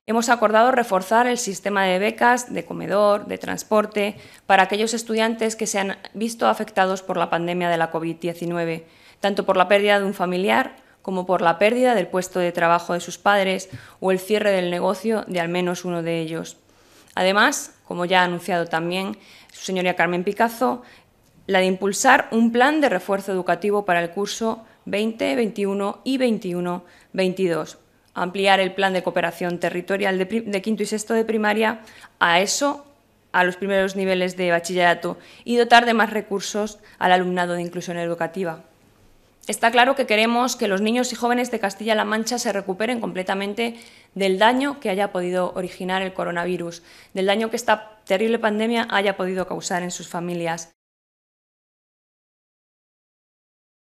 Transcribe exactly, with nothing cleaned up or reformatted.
Hemos acordado reforzar el sistema de becas, de comedor, de transporte, para aquellos estudiantes que se han visto afectados por la pandemia de la COVID diecinueve, tanto por la pérdida de un familiar como por la pérdida del puesto de trabajo de sus padres o el cierre del negocio de al menos uno de ellos. Además, como ya ha anunciado también su señoría Carmen Picazo, la de impulsar un plan de refuerzo educativo para el curso veinte veintiuno y veintiuno veintidós, ampliar el plan de cooperación territorial de, de quinto y sexto de primaria a eso, a los primeros niveles de bachillerato y dotar de más recursos al alumnado de inclusión educativa. Está claro que queremos que los niños y jóvenes de Castilla-La Mancha se recuperen completamente del daño que haya podido originar el coronavirus, del daño que esta terrible pandemia haya podido causar en sus familias.